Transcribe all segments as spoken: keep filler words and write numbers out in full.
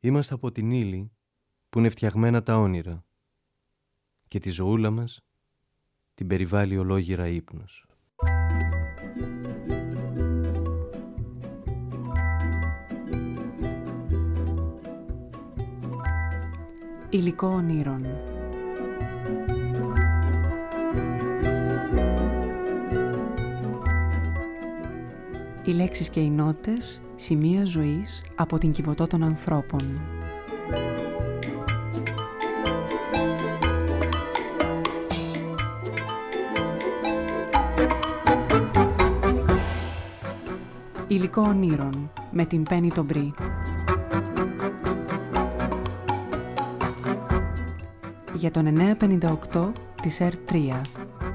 Είμαστε από την ύλη που είναι φτιαγμένα τα όνειρα και τη ζωούλα μας την περιβάλλει ολόγυρα ύπνος. Υλικό ονείρων. Οι λέξεις και οι νότες, σημεία ζωής από την Κιβωτό των ανθρώπων. Υλικό ονείρων με την Πέννη τον Μπρι. Για τον εννιακόσια πενήντα οκτώ της Ερ τρία.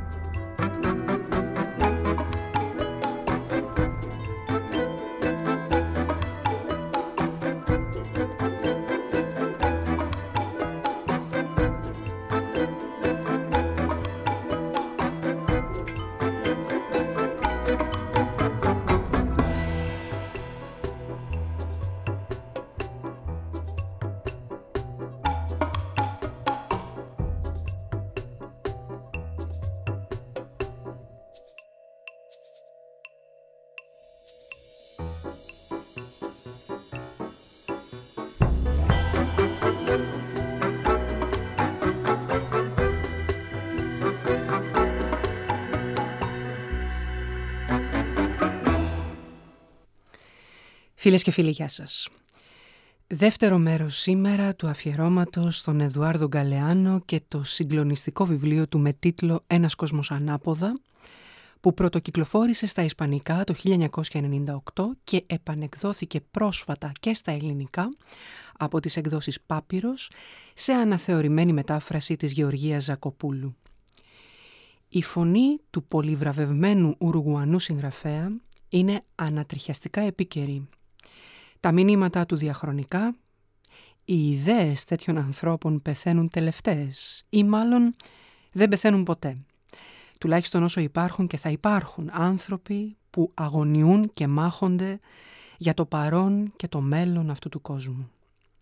Φίλες και φίλοι, γεια σας. Δεύτερο μέρος σήμερα του αφιερώματος στον Εδουάρδο Γκαλεάνο και το συγκλονιστικό βιβλίο του με τίτλο «Ένας κόσμος ανάποδα», που πρωτοκυκλοφόρησε στα ισπανικά το χίλια εννιακόσια ενενήντα οκτώ και επανεκδόθηκε πρόσφατα και στα ελληνικά από τις εκδόσεις Πάπυρος σε αναθεωρημένη μετάφραση της Γεωργίας Ζακοπούλου. Η φωνή του πολυβραβευμένου Ουρουγουανού συγγραφέα είναι ανατριχιαστικά επίκαιρη. Τα μηνύματά του διαχρονικά, οι ιδέες τέτοιων ανθρώπων πεθαίνουν τελευταίες ή μάλλον δεν πεθαίνουν ποτέ. Τουλάχιστον όσο υπάρχουν και θα υπάρχουν άνθρωποι που αγωνιούν και μάχονται για το παρόν και το μέλλον αυτού του κόσμου.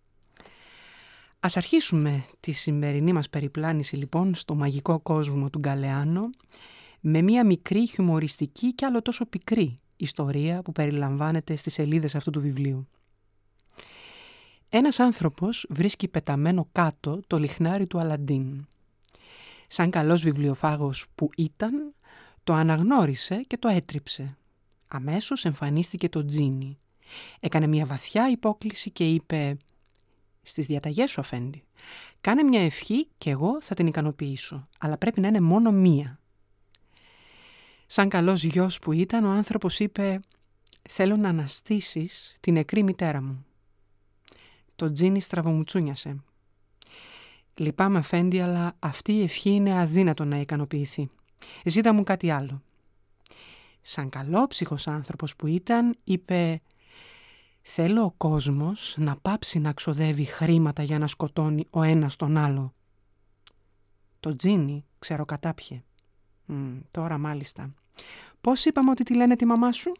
Ας αρχίσουμε τη σημερινή μας περιπλάνηση λοιπόν στο μαγικό κόσμο του Γκαλεάνο με μια μικρή χιουμοριστική και άλλο τόσο πικρή ιστορία που περιλαμβάνεται στις σελίδες αυτού του βιβλίου. Ένας άνθρωπος βρίσκει πεταμένο κάτω το λιχνάρι του Αλαντίν. Σαν καλός βιβλιοφάγος που ήταν, το αναγνώρισε και το έτριψε. Αμέσως εμφανίστηκε το τζίνι. Έκανε μια βαθιά υπόκλιση και είπε «Στις διαταγές σου, αφέντη, κάνε μια ευχή και εγώ θα την ικανοποιήσω, αλλά πρέπει να είναι μόνο μία». Σαν καλός γιος που ήταν, ο άνθρωπος είπε «Θέλω να αναστήσεις την νεκρή μητέρα μου». Το τζίνι στραβομουτσούνιασε. «Λυπάμαι, αφέντη, αλλά αυτή η ευχή είναι αδύνατο να ικανοποιηθεί. Ζήτα μου κάτι άλλο». Σαν καλόψυχος άνθρωπος που ήταν, είπε «Θέλω ο κόσμος να πάψει να ξοδεύει χρήματα για να σκοτώνει ο ένας τον άλλο». Το τζίνι ξεροκατάπιε. Mm, τώρα μάλιστα. Πώς είπαμε ότι τη λένε τη μαμά σου?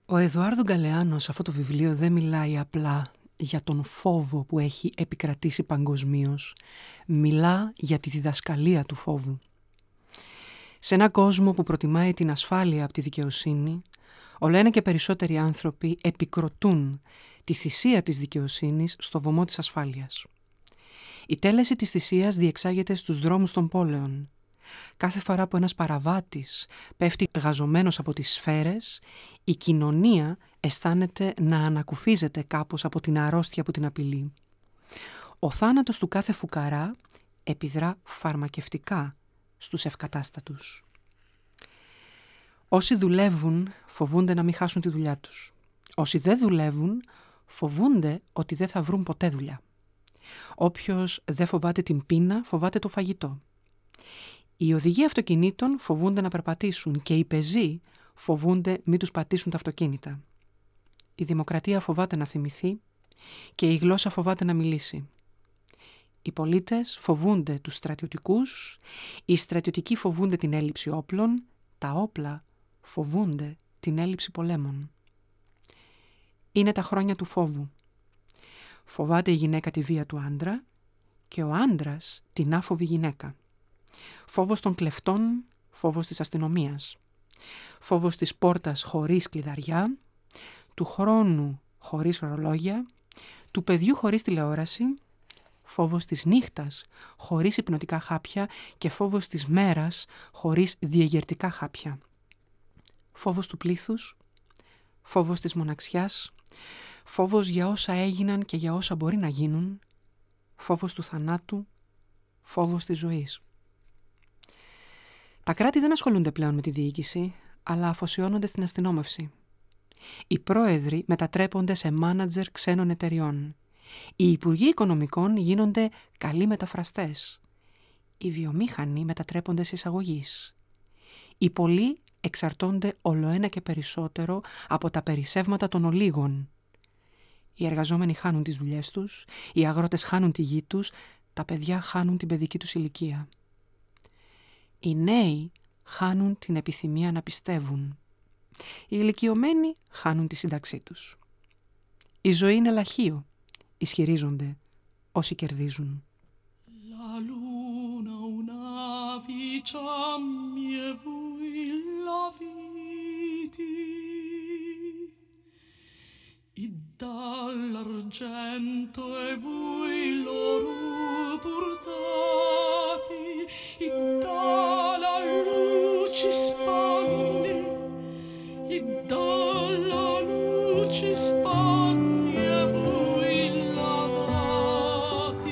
Ο Εδουάρδο Γκαλεάνο σε αυτό το βιβλίο δεν μιλάει απλά για τον φόβο που έχει επικρατήσει παγκοσμίως. Μιλά για τη διδασκαλία του φόβου. Σε έναν κόσμο που προτιμάει την ασφάλεια από τη δικαιοσύνη, όλο ένα και περισσότεροι άνθρωποι επικροτούν τη θυσία της δικαιοσύνης στο βωμό της ασφάλειας. Η τέλεση της θυσίας διεξάγεται στους δρόμους των πόλεων. Κάθε φορά που ένας παραβάτης πέφτει γαζωμένος από τις σφαίρες, η κοινωνία αισθάνεται να ανακουφίζεται κάπως από την αρρώστια που την απειλεί. Ο θάνατος του κάθε φουκαρά επιδρά φαρμακευτικά στους ευκατάστατους. Όσοι δουλεύουν φοβούνται να μην χάσουν τη δουλειά τους. Όσοι δεν δουλεύουν φοβούνται ότι δεν θα βρουν ποτέ δουλειά. Όποιος δεν φοβάται την πείνα φοβάται το φαγητό. Οι οδηγοί αυτοκινήτων φοβούνται να περπατήσουν και οι πεζοί φοβούνται μην τους πατήσουν τα αυτοκίνητα. Η δημοκρατία φοβάται να θυμηθεί και η γλώσσα φοβάται να μιλήσει. Οι πολίτες φοβούνται τους στρατιωτικούς, οι στρατιωτικοί φοβούνται την έλλειψη όπλων, τα όπλα φοβούνται την έλλειψη πολέμων. Είναι τα χρόνια του φόβου. Φοβάται η γυναίκα τη βία του άντρα και ο άντρας την άφοβη γυναίκα. Φόβος των κλεφτών, φόβος της αστυνομίας. Φόβος της πόρτας χωρίς κλειδαριά, του χρόνου χωρίς ορολόγια, του παιδιού χωρίς τηλεόραση, φόβος της νύχτας χωρίς υπνοτικά χάπια και φόβος της μέρας χωρίς διεγερτικά χάπια. Φόβος του πλήθους, φόβος της μοναξιάς, φόβος για όσα έγιναν και για όσα μπορεί να γίνουν, φόβος του θανάτου, φόβος της ζωής. Τα κράτη δεν ασχολούνται πλέον με τη διοίκηση, αλλά αφοσιώνονται στην αστυνόμευση. Οι πρόεδροι μετατρέπονται σε μάνατζερ ξένων εταιριών. Οι υπουργοί οικονομικών γίνονται καλοί μεταφραστές. Οι βιομήχανοι μετατρέπονται σε εισαγωγείς. Οι πολλοί εξαρτώνται ολοένα και περισσότερο από τα περισσεύματα των ολίγων. Οι εργαζόμενοι χάνουν τις δουλειές τους, οι αγρότες χάνουν τη γη τους, τα παιδιά χάνουν την παιδική τους ηλικία. Οι νέοι χάνουν την επιθυμία να πιστεύουν. Οι ηλικιωμένοι χάνουν τη σύνταξή τους. Η ζωή είναι λαχείο, ισχυρίζονται όσοι κερδίζουν. La luna una vicia mie vui la viti id dall'argento e vui l'oro portati id dalla luci spanni id dalla luci spanni e voi la dati.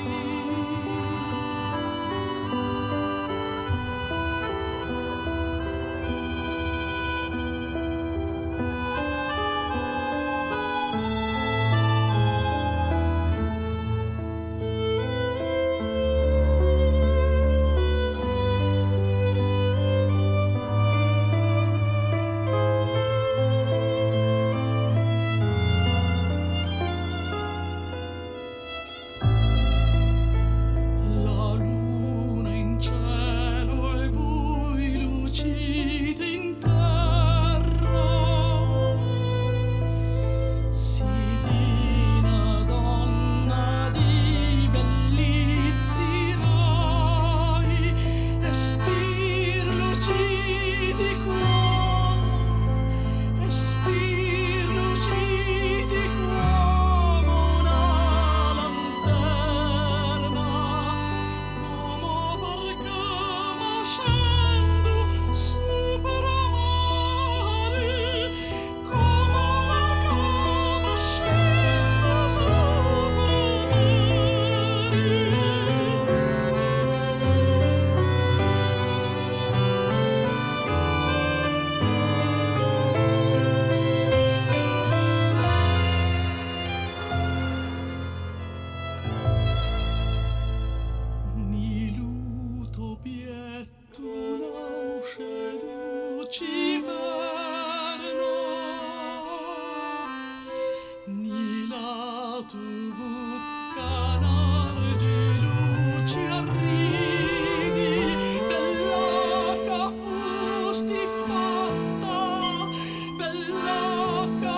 Bella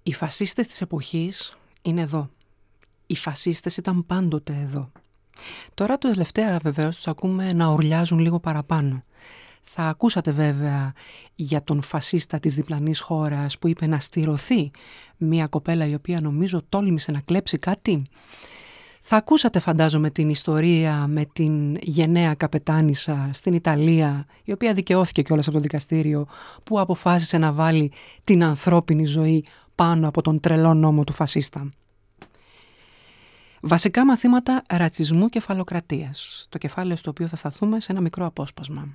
Οι φασίστες της εποχής είναι εδώ. Οι φασίστες ήταν πάντοτε εδώ. Τώρα το τελευταία βεβαίως τους ακούμε να ουρλιάζουν λίγο παραπάνω. Θα ακούσατε βέβαια για τον φασίστα της διπλανής χώρας που είπε να στηρωθεί μια κοπέλα η οποία νομίζω τόλμησε να κλέψει κάτι. Θα ακούσατε φαντάζομαι την ιστορία με την γενναία καπετάνισσα στην Ιταλία, η οποία δικαιώθηκε κιόλας από το δικαστήριο, που αποφάσισε να βάλει την ανθρώπινη ζωή πάνω από τον τρελό νόμο του φασίστα. Βασικά μαθήματα ρατσισμού και φαλοκρατίας, το κεφάλαιο στο οποίο θα σταθούμε σε ένα μικρό απόσπασμα.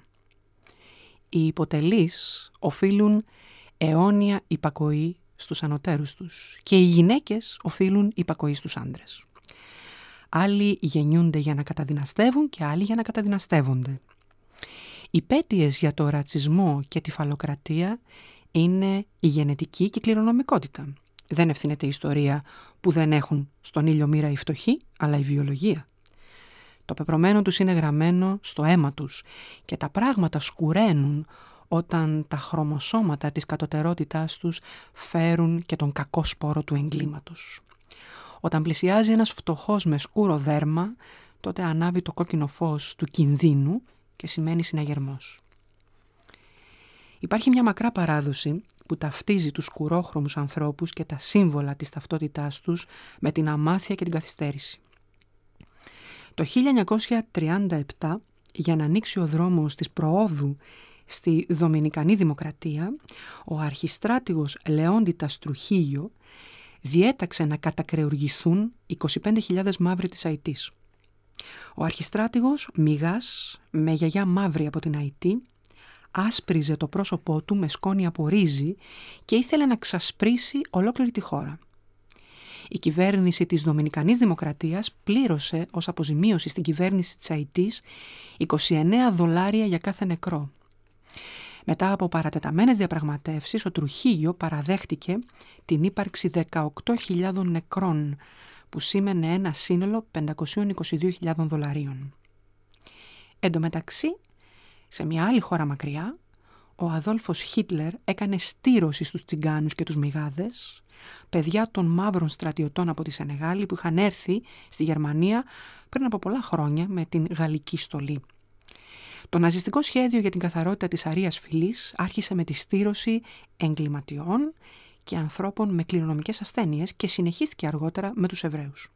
Οι υποτελείς οφείλουν αιώνια υπακοή στους ανωτέρους τους και οι γυναίκες οφείλουν υπακοή στους άντρες. Άλλοι γεννιούνται για να καταδυναστεύουν και άλλοι για να καταδυναστεύονται. Οι πέτειες για το ρατσισμό και τη φαλοκρατία είναι η γενετική και η κληρονομικότητα. Δεν ευθύνεται η ιστορία που δεν έχουν στον ήλιο μοίρα οι φτωχοί, αλλά η βιολογία. Το πεπρωμένο τους είναι γραμμένο στο αίμα τους και τα πράγματα σκουραίνουν όταν τα χρωμοσώματα της κατωτερότητάς τους φέρουν και τον κακό σπόρο του εγκλήματος. Όταν πλησιάζει ένας φτωχός με σκούρο δέρμα, τότε ανάβει το κόκκινο φως του κινδύνου και σημαίνει συναγερμός. Υπάρχει μια μακρά παράδοση που ταυτίζει τους σκουρόχρωμους ανθρώπους και τα σύμβολα της ταυτότητάς τους με την αμάθεια και την καθυστέρηση. Το χίλια εννιακόσια τριάντα επτά, για να ανοίξει ο δρόμος της προόδου στη Δομινικανή Δημοκρατία, ο αρχιστράτηγος Λεόντιτας Τρουχίγιο διέταξε να κατακρεουργηθούν είκοσι πέντε χιλιάδες μαύροι της Αϊτής. Ο αρχιστράτηγος Μιγάς, με γιαγιά μαύρη από την Αϊτή, άσπριζε το πρόσωπό του με σκόνη από ρύζι και ήθελε να ξασπρίσει ολόκληρη τη χώρα. Η κυβέρνηση της Δομινικανής Δημοκρατίας πλήρωσε ως αποζημίωση στην κυβέρνηση της Αϊτής είκοσι εννέα δολάρια για κάθε νεκρό. Μετά από παρατεταμένες διαπραγματεύσεις, ο Τρουχίγιο παραδέχτηκε την ύπαρξη δεκαοκτώ χιλιάδων νεκρών, που σήμαινε ένα σύνολο πεντακόσιες είκοσι δύο χιλιάδες δολαρίων. Εν τω μεταξύ, σε μια άλλη χώρα μακριά, ο Αδόλφος Χίτλερ έκανε στήρωση στους τσιγκάνους και τους μιγάδες, παιδιά των μαύρων στρατιωτών από τη Σενεγάλη που είχαν έρθει στη Γερμανία πριν από πολλά χρόνια με την γαλλική στολή. Το ναζιστικό σχέδιο για την καθαρότητα της αρείας φυλής άρχισε με τη στήρωση εγκληματιών και ανθρώπων με κληρονομικές ασθένειες και συνεχίστηκε αργότερα με τους Εβραίους.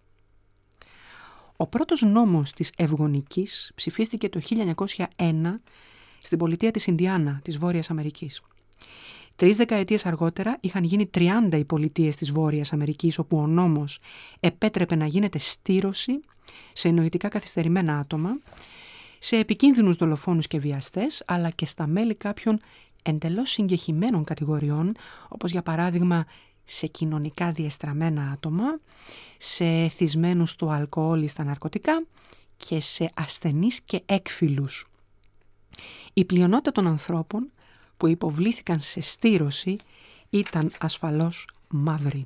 Ο πρώτος νόμος της Ευγονικής ψηφίστηκε το χίλια εννιακόσια ένα στην πολιτεία της Ινδιάνα της Βόρειας Αμερικής. Τρεις δεκαετίες αργότερα είχαν γίνει τριάντα οι πολιτείες της Βόρειας Αμερικής όπου ο νόμος επέτρεπε να γίνεται στήρωση σε εννοητικά καθυστερημένα άτομα, σε επικίνδυνους δολοφόνους και βιαστές, αλλά και στα μέλη κάποιων εντελώς συγκεχημένων κατηγοριών, όπως για παράδειγμα σε κοινωνικά διεστραμμένα άτομα, σε εθισμένους στο αλκοόλ ή στα ναρκωτικά και σε ασθενείς και έκφυλους. Η πλειονότητα των ανθρώπων που υποβλήθηκαν σε στήρωση ήταν ασφαλώς μαύροι.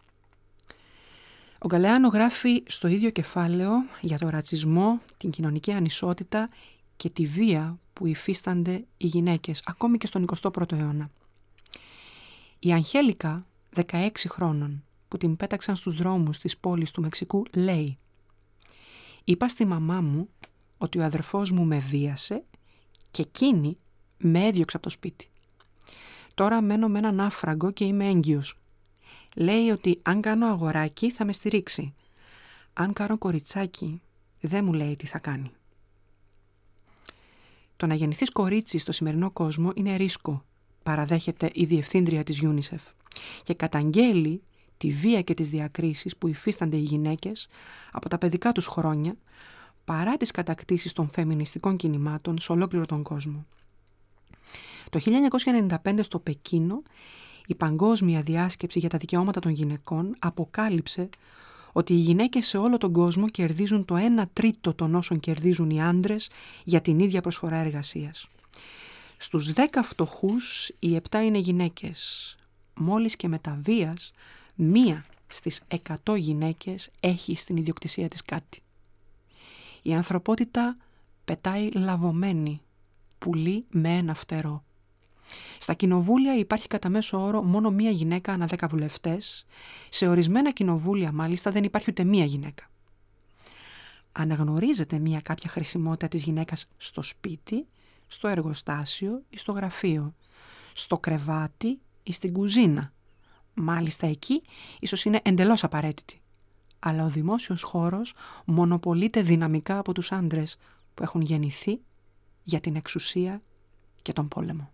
Ο Γκαλεάνο γράφει στο ίδιο κεφάλαιο για το ρατσισμό, την κοινωνική ανισότητα και τη βία που υφίστανται οι γυναίκες, ακόμη και στον εικοστό πρώτο αιώνα. Η Αγγέλικα, δεκαέξι χρόνων, που την πέταξαν στους δρόμους της πόλης του Μεξικού, λέει «Είπα στη μαμά μου ότι ο αδερφός μου με βίασε και εκείνη με έδιωξε από το σπίτι. Τώρα μένω με έναν άφραγκο και είμαι έγκυος. Λέει ότι αν κάνω αγοράκι θα με στηρίξει. Αν κάνω κοριτσάκι δεν μου λέει τι θα κάνει». Το να γεννηθείς κορίτσι στο σημερινό κόσμο είναι ρίσκο, παραδέχεται η διευθύντρια της UNICEF και καταγγέλει τη βία και τις διακρίσεις που υφίστανται οι γυναίκες από τα παιδικά τους χρόνια παρά τις κατακτήσεις των φεμινιστικών κινημάτων σε ολόκληρο τον κόσμο. Το χίλια εννιακόσια ενενήντα πέντε στο Πεκίνο η Παγκόσμια Διάσκεψη για τα Δικαιώματα των Γυναικών αποκάλυψε ότι οι γυναίκες σε όλο τον κόσμο κερδίζουν το ένα τρίτο των όσων κερδίζουν οι άντρες για την ίδια προσφορά εργασίας. Στους δέκα φτωχούς οι επτά είναι γυναίκες. Μόλις και με τα βίας, μία στις εκατό γυναίκες έχει στην ιδιοκτησία της κάτι. Η ανθρωπότητα πετάει λαβωμένη, πουλί με ένα φτερό. Στα κοινοβούλια υπάρχει κατά μέσο όρο μόνο μία γυναίκα ανά δέκα βουλευτές. Σε ορισμένα κοινοβούλια μάλιστα δεν υπάρχει ούτε μία γυναίκα. Αναγνωρίζεται μία κάποια χρησιμότητα της γυναίκας στο σπίτι, στο εργοστάσιο ή στο γραφείο, στο κρεβάτι ή στην κουζίνα. Μάλιστα εκεί ίσως είναι εντελώς απαραίτητη. Αλλά ο δημόσιος χώρος μονοπολείται δυναμικά από τους άντρες που έχουν γεννηθεί για την εξουσία και τον πόλεμο.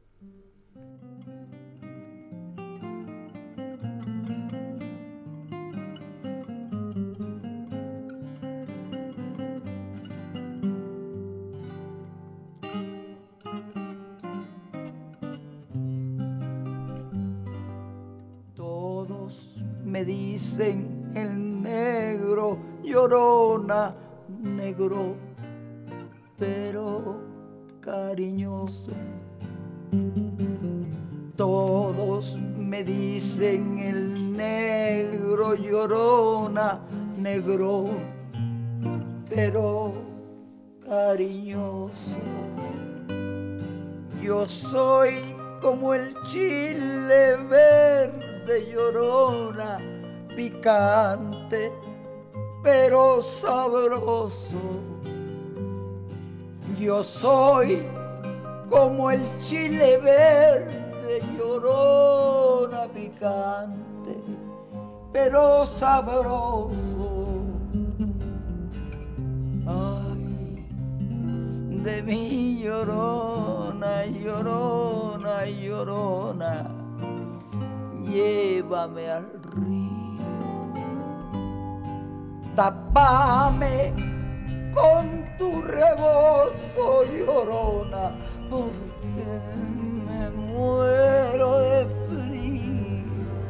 Me dicen el negro, llorona, negro, pero cariñoso. Todos me dicen el negro, llorona, negro, pero cariñoso. Yo soy como el chile verde, llorona, picante, pero sabroso. Yo soy como el chile verde, llorona, picante, pero sabroso. Ay, de mi llorona, llorona, llorona, llévame al río, tapame con tu rebozo, llorona, porque me muero de frío.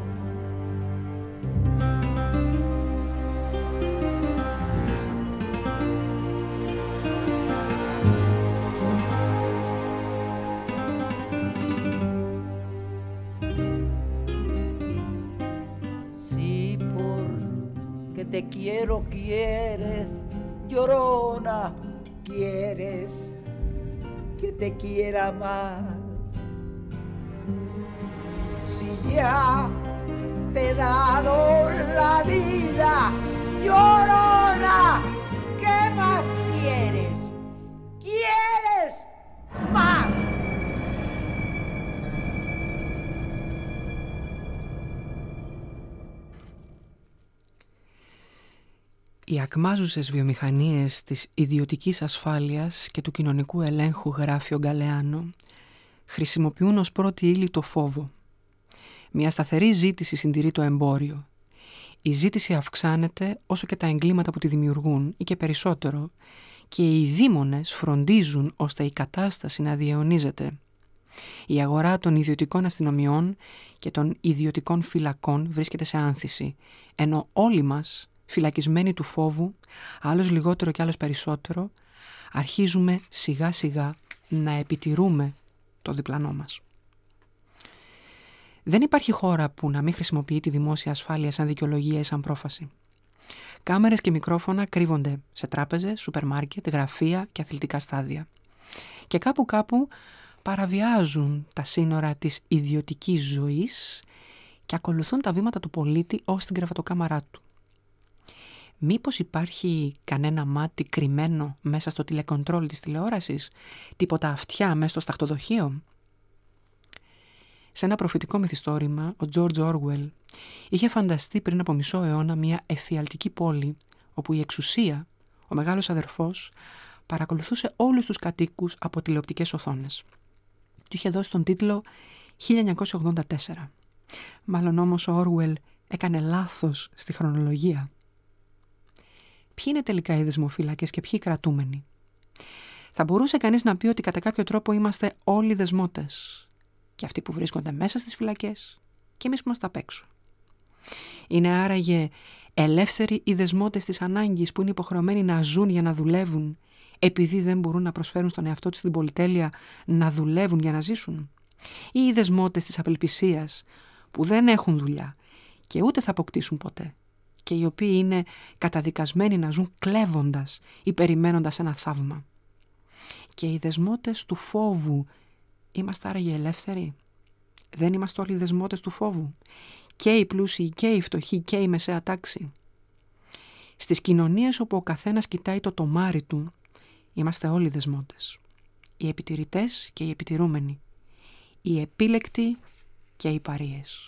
Te quiero, quieres, llorona, quieres que te quiera más. Si ya te he dado la vida, llorona, ¿qué más quieres? ¿Quieres más? Οι ακμάζουσες βιομηχανίες της ιδιωτικής ασφάλειας και του κοινωνικού ελέγχου, γράφει ο Γκαλεάνο, χρησιμοποιούν ως πρώτη ύλη το φόβο. Μια σταθερή ζήτηση συντηρεί το εμπόριο. Η ζήτηση αυξάνεται όσο και τα εγκλήματα που τη δημιουργούν ή και περισσότερο, και οι δήμονες φροντίζουν ώστε η κατάσταση να διαιωνίζεται. Η αγορά των ιδιωτικών αστυνομιών και των ιδιωτικών φυλακών βρίσκεται σε άνθηση, ενώ όλοι μας, φυλακισμένοι του φόβου, άλλος λιγότερο και άλλος περισσότερο, αρχίζουμε σιγά σιγά να επιτηρούμε το διπλανό μας. Δεν υπάρχει χώρα που να μην χρησιμοποιεί τη δημόσια ασφάλεια σαν δικαιολογία ή σαν πρόφαση. Κάμερες και μικρόφωνα κρύβονται σε τράπεζες, σούπερ μάρκετ, γραφεία και αθλητικά στάδια. Και κάπου κάπου παραβιάζουν τα σύνορα της ιδιωτικής ζωής και ακολουθούν τα βήματα του πολίτη ως την κρεβατοκάμαρά του. Μήπως υπάρχει κανένα μάτι κρυμμένο μέσα στο τηλεκοντρόλ της τηλεόρασης, τίποτα αυτιά μέσα στο σταχτοδοχείο? Σε ένα προφητικό μυθιστόρημα, ο Τζόρτζ Όργουελ είχε φανταστεί πριν από μισό αιώνα μια εφιαλτική πόλη, όπου η εξουσία, ο μεγάλος αδερφός, παρακολουθούσε όλους τους κατοίκους από τηλεοπτικές οθόνες. Του είχε δώσει τον τίτλο χίλια εννιακόσια ογδόντα τέσσερα. Μάλλον όμως ο Όργουελ έκανε λάθος στη χρονολογία. Ποιοι είναι τελικά οι δεσμοφύλακες και ποιοι οι κρατούμενοι? Θα μπορούσε κανείς να πει ότι κατά κάποιο τρόπο είμαστε όλοι δεσμότες. Και αυτοί που βρίσκονται μέσα στις φυλακές και εμείς που είμαστε απ' έξω. Είναι άραγε ελεύθεροι οι δεσμότες της ανάγκης που είναι υποχρεωμένοι να ζουν για να δουλεύουν, επειδή δεν μπορούν να προσφέρουν στον εαυτό τους την πολυτέλεια να δουλεύουν για να ζήσουν? Ή οι δεσμότες της απελπισίας που δεν έχουν δουλειά και ούτε θα αποκτήσουν ποτέ, και οι οποίοι είναι καταδικασμένοι να ζουν κλέβοντας ή περιμένοντας ένα θαύμα? Και οι δεσμότες του φόβου Είμαστε άραγε ελεύθεροι? Δεν είμαστε όλοι δεσμότες του φόβου? Και οι πλούσιοι και οι φτωχοί και η μεσαία τάξη. Στις κοινωνίες όπου ο καθένας κοιτάει το τομάρι του, είμαστε όλοι δεσμότες. Οι επιτηρητές και οι επιτηρούμενοι. Οι επίλεκτοι και οι παρείες.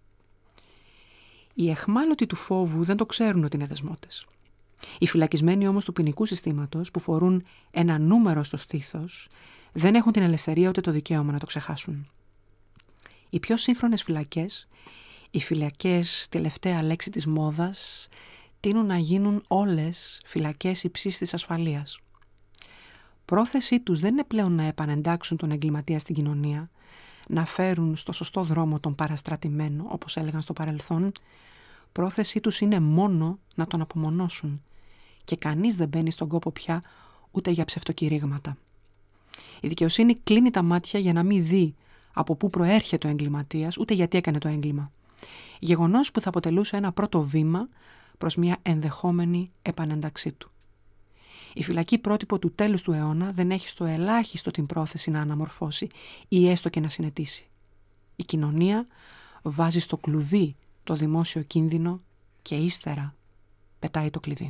Οι αιχμάλωτοι του φόβου δεν το ξέρουν ότι είναι δεσμότες. Οι φυλακισμένοι όμως του ποινικού συστήματος, που φορούν ένα νούμερο στο στήθος, δεν έχουν την ελευθερία ούτε το δικαίωμα να το ξεχάσουν. Οι πιο σύγχρονες φυλακές, οι φυλακές τελευταία λέξη της μόδας, τείνουν να γίνουν όλες φυλακές υψής της ασφαλείας. Πρόθεσή τους δεν είναι πλέον να επανεντάξουν τον εγκληματία στην κοινωνία, να φέρουν στο σωστό δρόμο τον παραστρατημένο, όπως έλεγαν στο παρελθόν. Πρόθεσή τους είναι μόνο να τον απομονώσουν και κανείς δεν μπαίνει στον κόπο πια ούτε για ψευτοκηρύγματα. Η δικαιοσύνη κλείνει τα μάτια για να μην δει από πού προέρχεται ο εγκληματίας, ούτε γιατί έκανε το έγκλημα. Γεγονός που θα αποτελούσε ένα πρώτο βήμα προς μια ενδεχόμενη επανένταξή του. Η φυλακή πρότυπο του τέλους του αιώνα δεν έχει στο ελάχιστο την πρόθεση να αναμορφώσει ή έστω και να συνετίσει. Η κοινωνία βάζει στο κλουβί το δημόσιο κίνδυνο και ύστερα πετάει το κλειδί.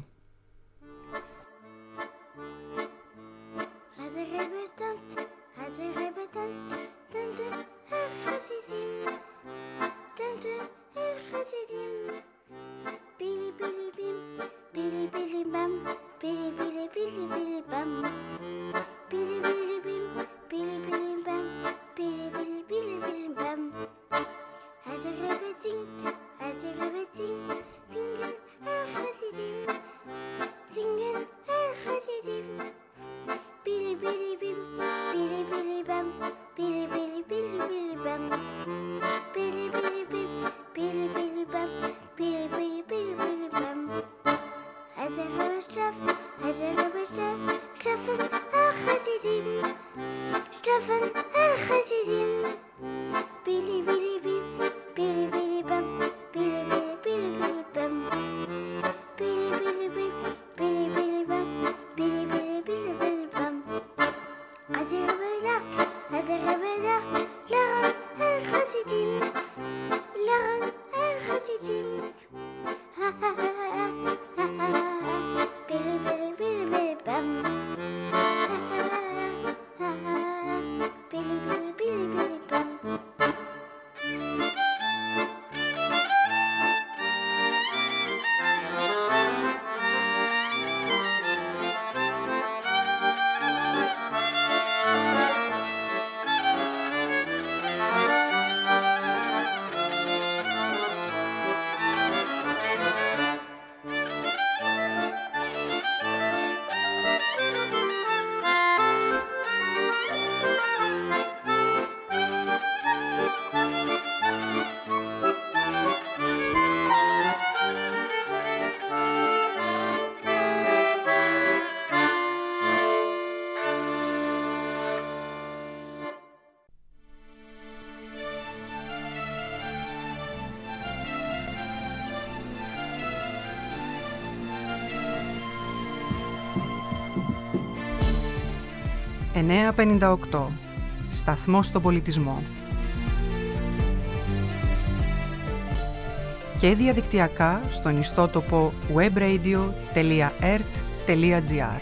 εννιακόσια πενήντα οκτώ. Σταθμός στον πολιτισμό. Και διαδικτυακά στον ιστότοπο webradio τελεία ert τελεία gr.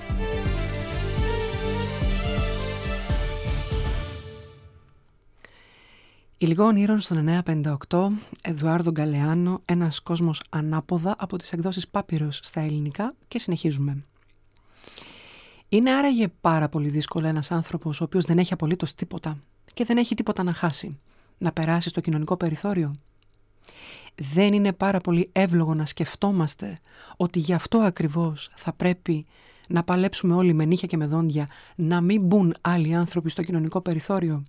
Υλικών ήρων στον εννιακόσια πενήντα οκτώ, Εδουάρδο Γκαλεάνο, ένας κόσμος ανάποδα, από τις εκδόσεις Πάπυρος στα ελληνικά, και συνεχίζουμε. Είναι άραγε πάρα πολύ δύσκολο ένας άνθρωπος ο οποίος δεν έχει απολύτως τίποτα και δεν έχει τίποτα να χάσει, να περάσει στο κοινωνικό περιθώριο? Δεν είναι πάρα πολύ εύλογο να σκεφτόμαστε ότι γι' αυτό ακριβώς θα πρέπει να παλέψουμε όλοι με νύχια και με δόντια να μην μπουν άλλοι άνθρωποι στο κοινωνικό περιθώριο?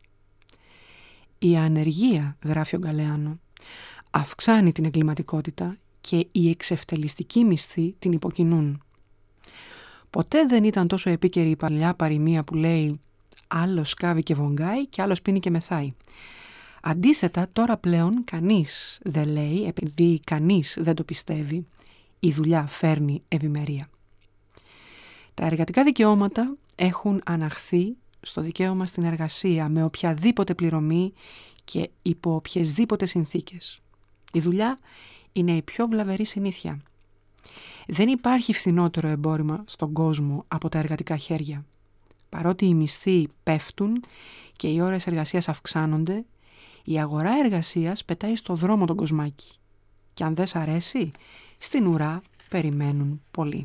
Η ανεργία, γράφει ο Γκαλεάνο, αυξάνει την εγκληματικότητα και οι εξευτελιστικοί μισθοί την υποκινούν. Ποτέ δεν ήταν τόσο επίκαιρη η παλιά παροιμία που λέει «Άλλος σκάβει και βογγάει και άλλος πίνει και μεθάει». Αντίθετα, τώρα πλέον κανείς δεν λέει, επειδή κανείς δεν το πιστεύει, η δουλειά φέρνει ευημερία. Τα εργατικά δικαιώματα έχουν αναχθεί στο δικαίωμα στην εργασία με οποιαδήποτε πληρωμή και υπό οποιασδήποτε συνθήκες. Η δουλειά είναι η πιο βλαβερή συνήθεια. Δεν υπάρχει φθηνότερο εμπόρευμα στον κόσμο από τα εργατικά χέρια. Παρότι οι μισθοί πέφτουν και οι ώρες εργασίας αυξάνονται, η αγορά εργασίας πετάει στο δρόμο τον κοσμάκι. Και αν δεν σ' αρέσει, στην ουρά περιμένουν πολλοί.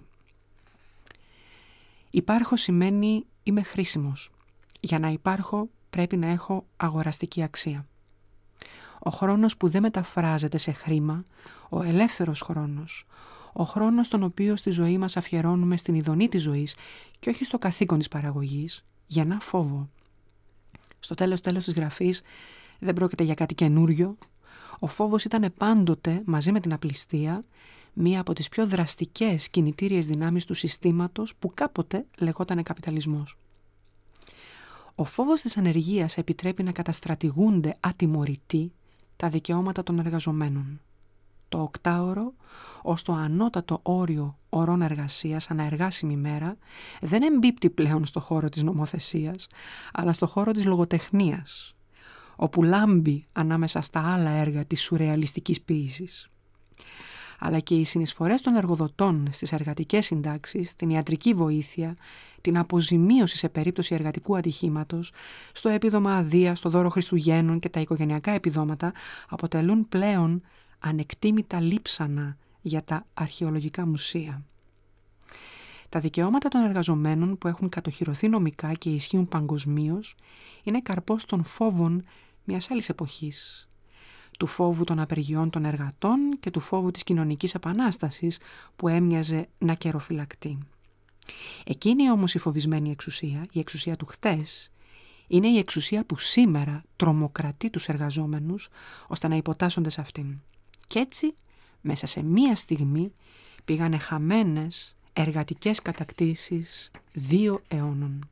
Υπάρχω σημαίνει είμαι χρήσιμος. Για να υπάρχω πρέπει να έχω αγοραστική αξία. Ο χρόνος που δεν μεταφράζεται σε χρήμα, ο ελεύθερος χρόνος, ο χρόνος τον οποίο στη ζωή μας αφιερώνουμε στην ειδονή της ζωής και όχι στο καθήκον της παραγωγής, γεννά φόβο. Στο τέλος τέλος της γραφής δεν πρόκειται για κάτι καινούριο. Ο φόβος ήταν πάντοτε, μαζί με την απληστία, μία από τις πιο δραστικές κινητήριες δυνάμεις του συστήματος που κάποτε λεγότανε καπιταλισμός. Ο φόβος της ανεργίας επιτρέπει να καταστρατηγούνται ατιμωρητοί τα δικαιώματα των εργαζομένων. Το οκτάωρο, ως το ανώτατο όριο ωρών εργασίας ανά εργάσιμη μέρα, δεν εμπίπτει πλέον στο χώρο της νομοθεσίας, αλλά στο χώρο της λογοτεχνίας, όπου λάμπει ανάμεσα στα άλλα έργα της σουρεαλιστικής ποίησης. Αλλά και οι συνεισφορές των εργοδοτών στις εργατικές συντάξεις, την ιατρική βοήθεια, την αποζημίωση σε περίπτωση εργατικού ατυχήματος, στο επίδομα αδείας, στο δώρο Χριστουγέννων και τα οικογενειακά επιδόματα αποτελούν πλέον ανεκτήμητα λείψανα για τα αρχαιολογικά μουσεία. Τα δικαιώματα των εργαζομένων που έχουν κατοχυρωθεί νομικά και ισχύουν παγκοσμίως είναι καρπός των φόβων μιας άλλης εποχής. Του φόβου των απεργιών των εργατών και του φόβου της κοινωνικής επανάστασης που έμοιαζε να καιροφυλακτεί. Εκείνη όμως η φοβισμένη εξουσία, η εξουσία του χτες, είναι η εξουσία που σήμερα τρομοκρατεί τους εργαζόμενους ώστε να υποτάσσονται σε αυτήν. Κι έτσι, μέσα σε μία στιγμή, πήγανε χαμένες εργατικές κατακτήσεις δύο αιώνων.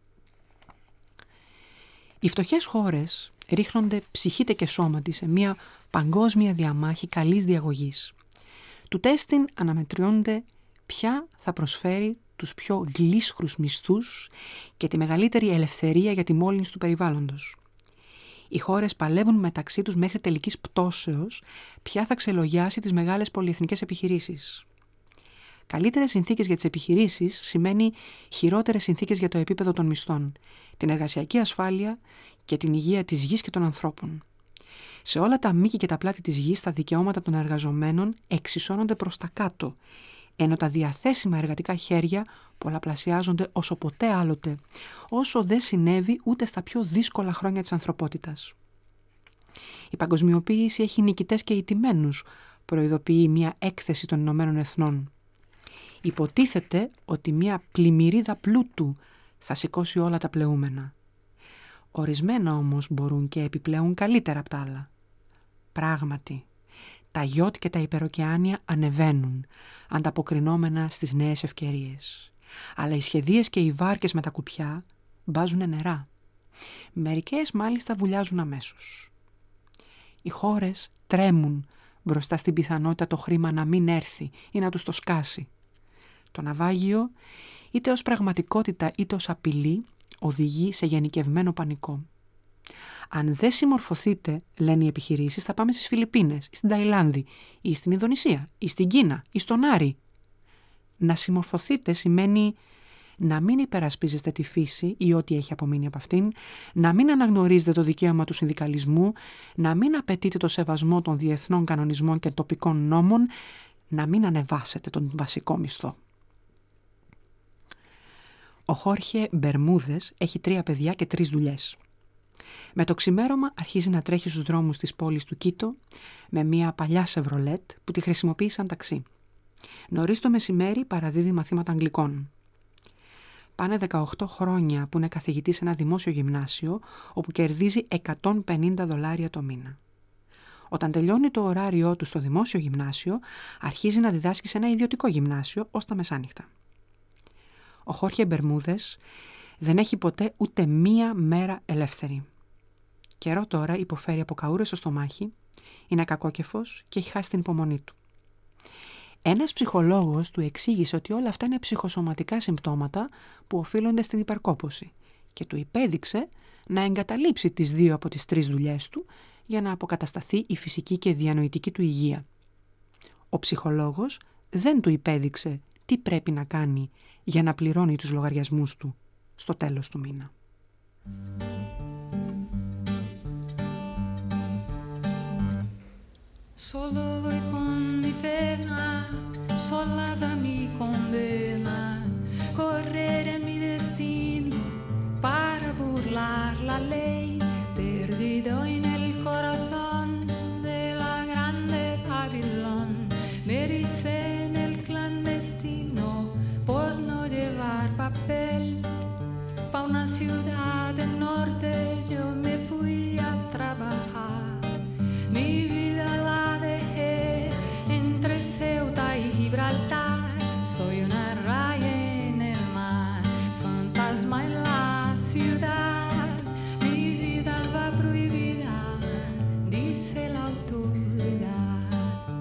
Οι φτωχές χώρες ρίχνονται ψυχήτε και σώματι σε μία παγκόσμια διαμάχη καλής διαγωγής. Του τέστην αναμετριώνται ποια θα προσφέρει τους πιο γλίσχρους μισθούς και τη μεγαλύτερη ελευθερία για τη μόλυνση του περιβάλλοντος. Οι χώρες παλεύουν μεταξύ τους μέχρι τελικής πτώσεως ποια θα ξελογιάσει τις μεγάλες πολυεθνικές επιχειρήσεις. Καλύτερες συνθήκες για τις επιχειρήσεις σημαίνει χειρότερες συνθήκες για το επίπεδο των μισθών, την εργασιακή ασφάλεια και την υγεία της γης και των ανθρώπων. Σε όλα τα μήκη και τα πλάτη της γης τα δικαιώματα των εργαζομένων εξισώνονται προς τα κάτω, ενώ τα διαθέσιμα εργατικά χέρια πολλαπλασιάζονται όσο ποτέ άλλοτε, όσο δεν συνέβη ούτε στα πιο δύσκολα χρόνια της ανθρωπότητας. Η παγκοσμιοποίηση έχει νικητές και ηττημένους, προειδοποιεί μια έκθεση των Ηνωμένων Εθνών. Υποτίθεται ότι μια πλημμυρίδα πλούτου θα σηκώσει όλα τα πλεούμενα. Ορισμένα όμως μπορούν και επιπλέουν καλύτερα από τα άλλα. Πράγματι, τα γιότ και τα υπεροκεάνια ανεβαίνουν, ανταποκρινόμενα στις νέες ευκαιρίες. Αλλά οι σχεδίες και οι βάρκες με τα κουπιά μπάζουνε νερά. Μερικές μάλιστα βουλιάζουν αμέσως. Οι χώρες τρέμουν μπροστά στην πιθανότητα το χρήμα να μην έρθει ή να τους το σκάσει. Το ναυάγιο, είτε ως πραγματικότητα είτε ως απειλή, οδηγεί σε γενικευμένο πανικό. Αν δεν συμμορφωθείτε, λένε οι επιχειρήσεις, θα πάμε στις Φιλιππίνες, ή στην Ταϊλάνδη, ή στην Ινδονησία, ή στην Κίνα, ή στον Άρη. Να συμμορφωθείτε σημαίνει να μην υπερασπίζεστε τη φύση ή ό,τι έχει απομείνει από αυτήν, να μην αναγνωρίζετε το δικαίωμα του συνδικαλισμού, να μην απαιτείτε το σεβασμό των διεθνών κανονισμών και τοπικών νόμων, να μην ανεβάσετε τον βασικό μισθό. Ο Χόρχε Μπερμούδες έχει τρία παιδιά και τρεις δουλειές. Με το ξημέρωμα αρχίζει να τρέχει στους δρόμους της πόλης του Κίτο με μια παλιά Σεβρολέτ που τη χρησιμοποιεί σαν ταξί. Νωρίς το μεσημέρι παραδίδει μαθήματα αγγλικών. Πάνε δεκαοκτώ χρόνια που είναι καθηγητής σε ένα δημόσιο γυμνάσιο όπου κερδίζει εκατόν πενήντα δολάρια το μήνα. Όταν τελειώνει το ωράριό του στο δημόσιο γυμνάσιο, αρχίζει να διδάσκει σε ένα ιδιωτικό γυμνάσιο ως τα μεσάνυχτα. Ο Χόρχε Μπερμούδες δεν έχει ποτέ ούτε μία μέρα ελεύθερη. Καιρό τώρα υποφέρει από καούρες στο στομάχι, είναι κακόκεφος και έχει χάσει την υπομονή του. Ένας ψυχολόγος του εξήγησε ότι όλα αυτά είναι ψυχοσωματικά συμπτώματα που οφείλονται στην υπερκόπωση και του υπέδειξε να εγκαταλείψει τις δύο από τις τρεις δουλειές του για να αποκατασταθεί η φυσική και διανοητική του υγεία. Ο ψυχολόγος δεν του υπέδειξε τι πρέπει να κάνει για να πληρώνει τους λογαριασμούς του στο τέλος του μήνα. Solo voy con mi pena, sola va mi condena, correre mi destino para burlar la ley, perdido en el corazón de la grande Babilón, me ericé en el clandestino por no llevar papel, pa' una ciudad del norte yo me fui a trabajar, mi vida la dejé entre Ceuta y Gibraltar, soy una raya en el mar, fantasma en la ciudad, mi vida va prohibida, dice la autoridad.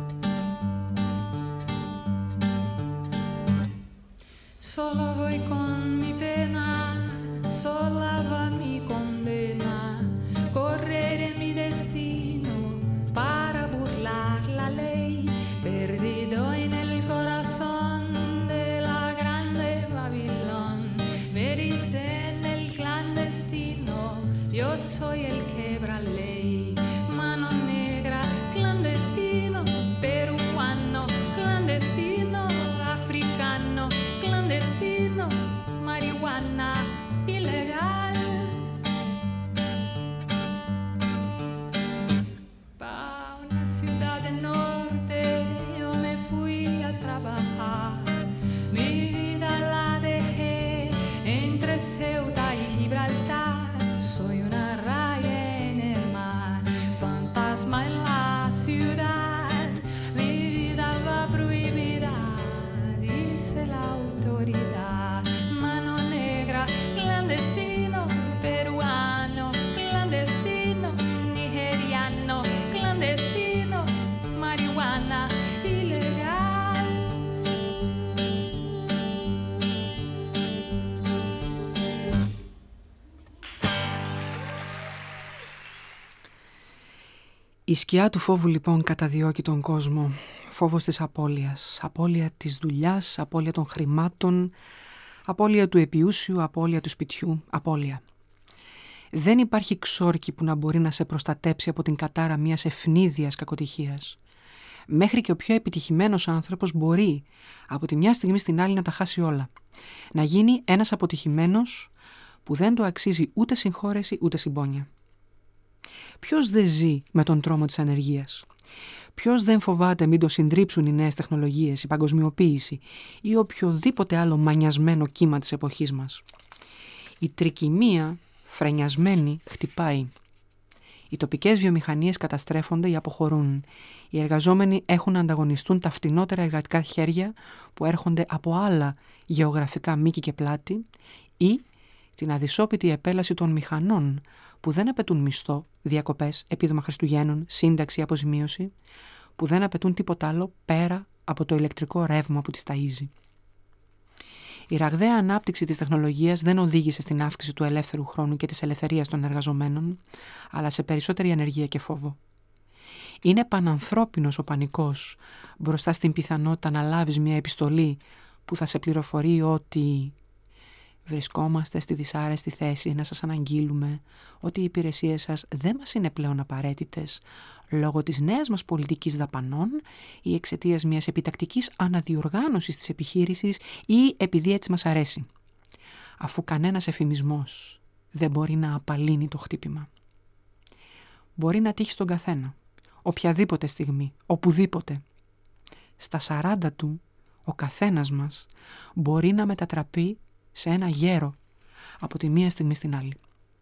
Solo voy con mi pena, sola va mi condena, correré mi destino para burlar la ley, perdido en el corazón de la grande Babilón, me ericé en el clandestino, yo soy el quebra ley, mano negra, clandestino, peruano, clandestino, africano, clandestino, marihuana, ilegal. Pa' una ciudad del norte yo me fui a trabajar, mi vida la dejé entre Ceuta y Gibraltar, soy una raya en el mar, fantasma en la ciudad, mi vida va prohibida, dice la autoridad, mano negra, clandestino, peruano, clandestino, nigeriano, clandestino, marihuana, ilegal. Η σκιά του φόβου λοιπόν καταδιώκει τον κόσμο. Φόβος της απώλειας. Απώλεια της δουλειάς, απώλεια των χρημάτων, απώλεια του επιούσιου, απώλεια του σπιτιού, απώλεια. Δεν υπάρχει ξόρκι που να μπορεί να σε προστατέψει από την κατάρα μιας ευνίδιας κακοτυχίας. Μέχρι και ο πιο επιτυχημένος άνθρωπος μπορεί από τη μια στιγμή στην άλλη να τα χάσει όλα. Να γίνει ένας αποτυχημένος που δεν του αξίζει ούτε συγχώρεση ούτε συμπόνια. Ποιος δεν ζει με τον τρόμο της ανεργίας? Ποιος δεν φοβάται μην το συντρίψουν οι νέες τεχνολογίες, η παγκοσμιοποίηση ή οποιοδήποτε άλλο μανιασμένο κύμα της εποχής μας? Η τρικυμία, φρενιασμένη, χτυπάει. Οι τοπικές βιομηχανίες καταστρέφονται ή αποχωρούν. Οι εργαζόμενοι έχουν να ανταγωνιστούν τα φτηνότερα εργατικά χέρια που έρχονται από άλλα γεωγραφικά μήκη και πλάτη ή την αδυσόπιτη επέλαση των μηχανών που δεν απαιτούν μισθό, διακοπές, επίδομα Χριστουγέννων, σύνταξη, αποζημίωση, που δεν απαιτούν τίποτα άλλο πέρα από το ηλεκτρικό ρεύμα που τις ταΐζει. Η ραγδαία ανάπτυξη της τεχνολογίας δεν οδήγησε στην αύξηση του ελεύθερου χρόνου και της ελευθερίας των εργαζομένων, αλλά σε περισσότερη ανεργία και φόβο. Είναι πανανθρώπινος ο πανικός μπροστά στην πιθανότητα να λάβεις μια επιστολή που θα σε πληροφορεί ότι βρισκόμαστε στη δυσάρεστη θέση να σας αναγγείλουμε ότι οι υπηρεσίες σας δεν μας είναι πλέον απαραίτητες λόγω της νέας μας πολιτικής δαπανών ή εξαιτίας μιας επιτακτικής αναδιοργάνωσης της επιχείρησης ή επειδή έτσι μας αρέσει. Αφού κανένας εφημισμός δεν μπορεί να απαλύνει το χτύπημα. Μπορεί να τύχει στον καθένα, οποιαδήποτε στιγμή, οπουδήποτε. Στα σαράντα του, ο καθένας μας μπορεί να μετατραπεί σε ένα γέρο από τη μία στιγμή στην άλλη.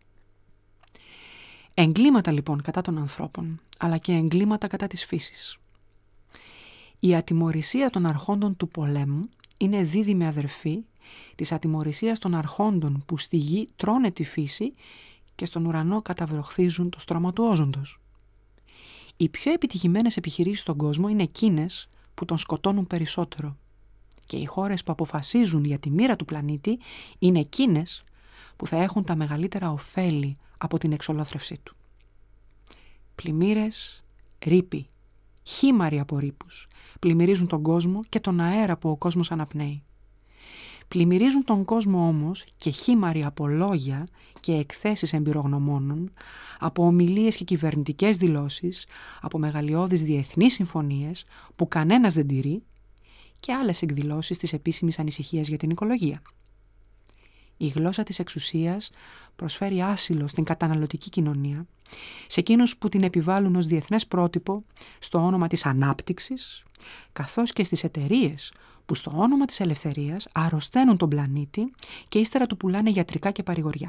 Εγκλήματα λοιπόν κατά των ανθρώπων, αλλά και εγκλήματα κατά της φύσης. Η ατιμωρησία των αρχόντων του πολέμου είναι δίδυμη αδερφή της ατιμωρησίας των αρχόντων που στη γη τρώνε τη φύση και στον ουρανό καταβροχθίζουν το στρώμα του όζοντος. Οι πιο επιτυχημένες επιχειρήσεις στον κόσμο είναι εκείνες που τον σκοτώνουν περισσότερο. Και οι χώρες που αποφασίζουν για τη μοίρα του πλανήτη είναι εκείνες που θα έχουν τα μεγαλύτερα ωφέλη από την εξολόθρευσή του. Πλημμύρες, ρήποι, χήμαροι από ρήπους, πλημμυρίζουν τον κόσμο και τον αέρα που ο κόσμος αναπνέει. Πλημμυρίζουν τον κόσμο όμως και χήμαροι από λόγια και εκθέσεις εμπειρογνωμόνων, από ομιλίες και κυβερνητικές δηλώσεις, από μεγαλειώδεις διεθνείς συμφωνίες που κανένας δεν τηρεί και άλλες εκδηλώσεις της επίσημης ανησυχίας για την οικολογία. Η γλώσσα της εξουσίας προσφέρει άσυλο στην καταναλωτική κοινωνία, σε εκείνους που την επιβάλλουν ως διεθνές πρότυπο στο όνομα της ανάπτυξης, καθώς και στις εταιρείες που στο όνομα της ελευθερίας αρρωσταίνουν τον πλανήτη και ύστερα του πουλάνε γιατρικά και παρηγοριά.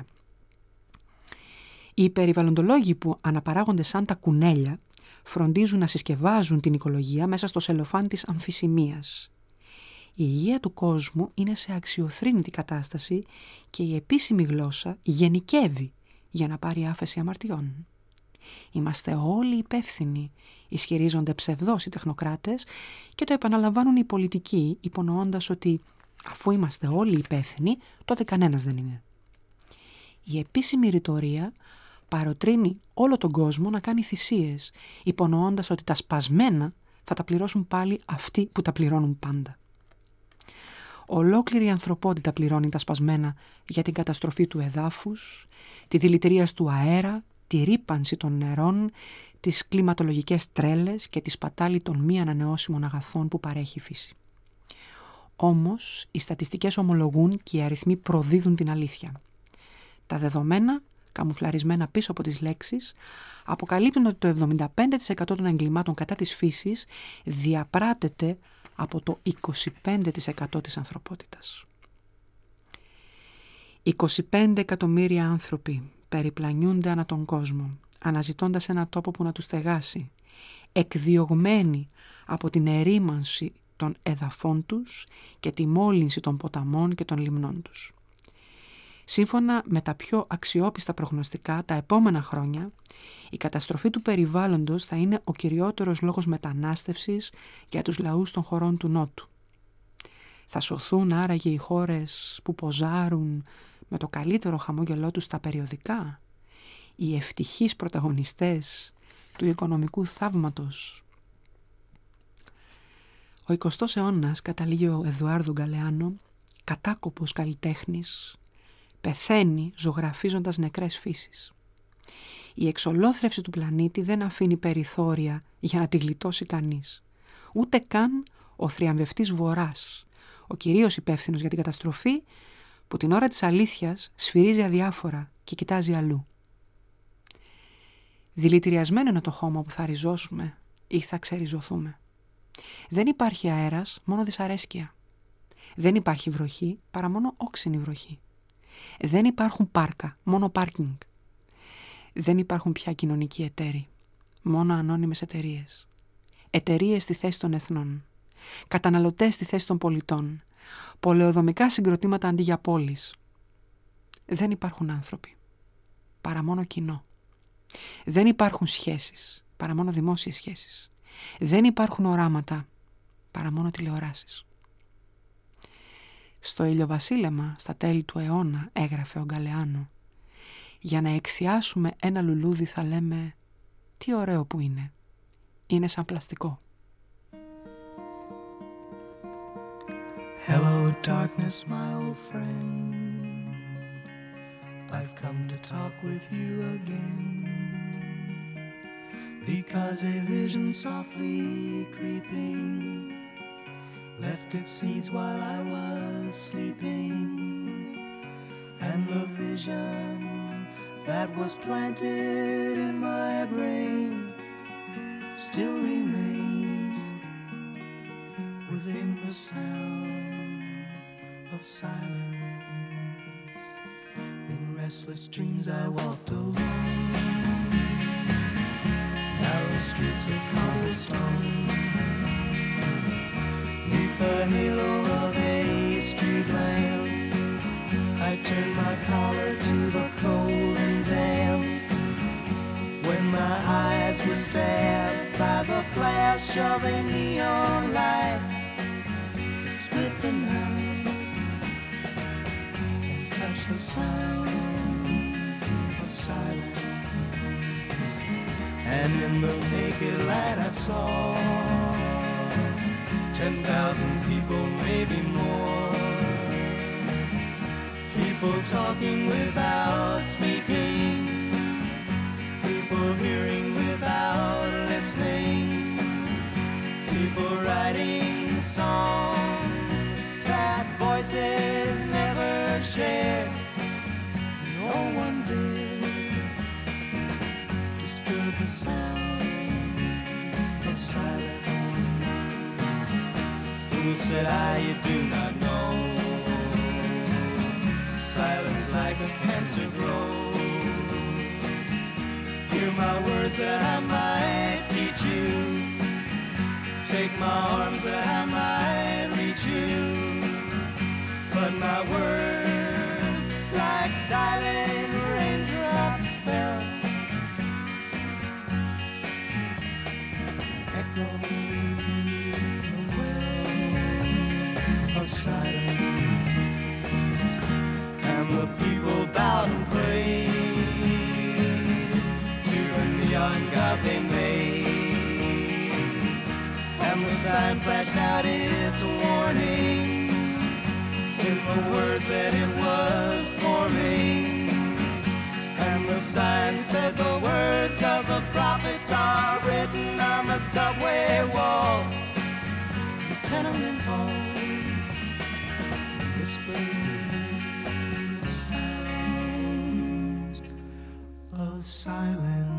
Οι περιβαλλοντολόγοι που αναπαράγονται σαν τα κουνέλια φροντίζουν να συσκευάζουν την οικολογία μέσα στο σελοφάν της αμφισημίας. Η υγεία του κόσμου είναι σε αξιοθρήνητη κατάσταση και η επίσημη γλώσσα γενικεύει για να πάρει άφεση αμαρτιών. Είμαστε όλοι υπεύθυνοι, ισχυρίζονται ψευδώς οι τεχνοκράτες και το επαναλαμβάνουν οι πολιτικοί, υπονοώντας ότι αφού είμαστε όλοι υπεύθυνοι, τότε κανένας δεν είναι. Η επίσημη ρητορία παροτρύνει όλο τον κόσμο να κάνει θυσίες, υπονοώντας ότι τα σπασμένα θα τα πληρώσουν πάλι αυτοί που τα πληρώνουν πάντα. Ολόκληρη η ανθρωπότητα πληρώνει τα σπασμένα για την καταστροφή του εδάφους, τη δηλητηρίαση του αέρα, τη ρύπανση των νερών, τις κλιματολογικές τρέλες και τη σπατάλη των μη ανανεώσιμων αγαθών που παρέχει η φύση. Όμως, οι στατιστικές ομολογούν και οι αριθμοί προδίδουν την αλήθεια. Τα δεδομένα, καμουφλαρισμένα πίσω από τις λέξεις, αποκαλύπτουν ότι το εβδομήντα πέντε τοις εκατό των εγκλημάτων κατά της φύσης διαπράτεται από το είκοσι πέντε τοις εκατό της ανθρωπότητας. είκοσι πέντε εκατομμύρια άνθρωποι περιπλανιούνται ανά τον κόσμο, αναζητώντας ένα τόπο που να τους στεγάσει, εκδιωγμένοι από την ερήμανση των εδαφών τους και τη μόλυνση των ποταμών και των λιμνών τους. Σύμφωνα με τα πιο αξιόπιστα προγνωστικά, τα επόμενα χρόνια η καταστροφή του περιβάλλοντος θα είναι ο κυριότερος λόγος μετανάστευσης για τους λαούς των χωρών του Νότου. Θα σωθούν άραγε οι χώρες που ποζάρουν με το καλύτερο χαμόγελό τους στα περιοδικά, οι ευτυχείς πρωταγωνιστές του οικονομικού θαύματος. Ο εικοστός αιώνας, καταλήγει ο Εδουάρδο Γκαλεάνο, κατάκοπος καλλιτέχνης, πεθαίνει ζωγραφίζοντας νεκρές φύσεις. Η εξολόθρευση του πλανήτη δεν αφήνει περιθώρια για να τη γλιτώσει κανείς. Ούτε καν ο θριαμβευτής Βορράς, ο κυρίως υπεύθυνος για την καταστροφή, που την ώρα της αλήθειας σφυρίζει αδιάφορα και κοιτάζει αλλού. Δηλητηριασμένο είναι το χώμα που θα ριζώσουμε ή θα ξεριζωθούμε. Δεν υπάρχει αέρας, μόνο δυσαρέσκεια. Δεν υπάρχει βροχή, παρά μόνο όξινη βροχή. Δεν υπάρχουν πάρκα, μόνο πάρκινγκ. Δεν υπάρχουν πια κοινωνικοί εταίροι, μόνο ανώνυμες εταιρείες. Εταιρείες στη θέση των εθνών, καταναλωτές στη θέση των πολιτών, πολεοδομικά συγκροτήματα αντί για πόλεις. Δεν υπάρχουν άνθρωποι, παρά μόνο κοινό. Δεν υπάρχουν σχέσεις, παρά μόνο δημόσιες σχέσεις. Δεν υπάρχουν οράματα, παρά μόνο τηλεοράσεις. Στο ηλιοβασίλεμα, στα τέλη του αιώνα, έγραφε ο Γκαλεάνο, για να εκθιάσουμε ένα λουλούδι θα λέμε «Τι ωραίο που είναι, είναι σαν πλαστικό». Hello darkness, my old friend, I've come to talk with you again, because a vision softly creeping left its seeds while I was sleeping, and the vision that was planted in my brain still remains within the sound of silence. In restless dreams I walked alone, narrow streets of cobblestone, neath the halo of a street lamp. I turned my collar to the cold and damp, when my eyes were stabbed by the flash of a neon light that split the night and touched the sound of silence. And in the naked light I saw ten thousand people, maybe more. People talking without speaking, people hearing without listening, people writing songs that voices never share. No one did disturb the sound of silence. Fool, said I, you do not know. Silence like a cancer grows. Hear my words that I might teach you. Take my arms that I might reach you. But my words, like silent raindrops, fell, echoing the wells of silence. And the people bowed and prayed to the neon god they made. And the sign flashed out its warning in the words that it was forming. And the sign said the words of the prophets are written on the subway walls, the tenement halls, whispering sounds of silence.